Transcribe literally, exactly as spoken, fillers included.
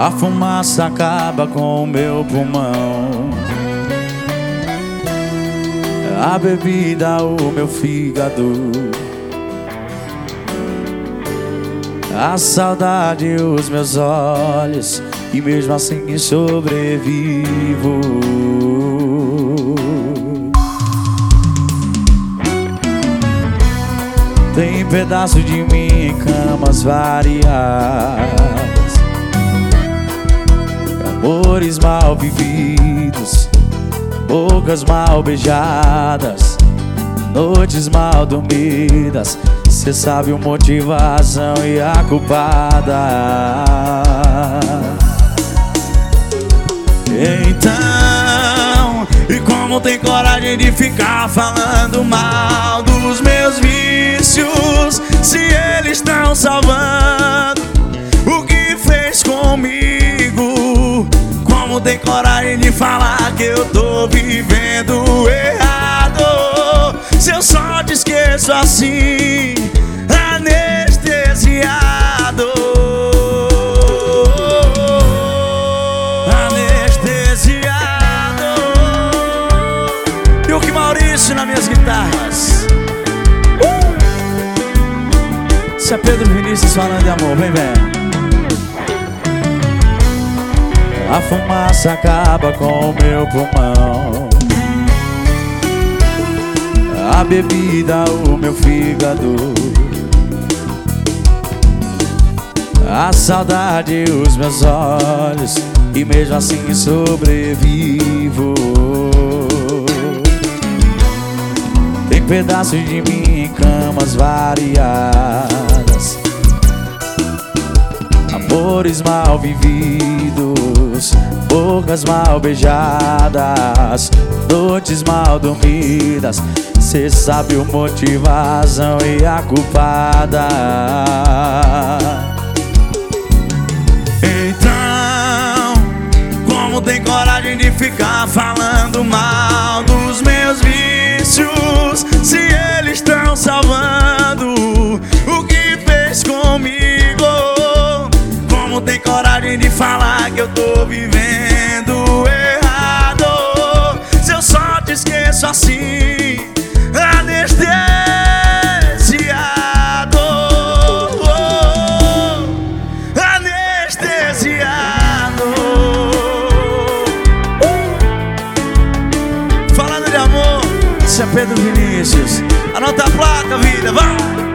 A fumaça acaba com o meu pulmão, a bebida o meu fígado, a saudade os meus olhos, e mesmo assim sobrevivo. Tem pedaço de mim em camas variadas, amores mal vividos, bocas mal beijadas, noites mal dormidas. Cê sabe o motivo, a razão e a culpada. Então, e como tem coragem de ficar falando mal dos meus vícios, se eles estão salvando o que fez comigo? Como tem coragem de falar que eu tô vivendo errado, se eu só te esqueço assim, anestesiado? Anestesiado. E o que Maurício nas minhas guitarras. uh! Isso é Pedro Vinícius falando de amor, vem, vem. A fumaça acaba com o meu pulmão, a bebida o meu fígado, a saudade os meus olhos, e mesmo assim sobrevivo. Tem pedaços de mim em camas variadas, amores mal vividos, bocas mal beijadas, noites mal dormidas. Cê sabe o motivo, a razão e a culpada. Então, como tem coragem de ficar falando mal dos meus vícios, se eles estão salvando o que fez comigo? Como tem coragem de falar que eu tô vivendo errado, se eu só te esqueço assim, anestesiado? Oh, anestesiado. uh! Falando de amor, isso é Pedro Vinícius. Anota a placa, vida, vai!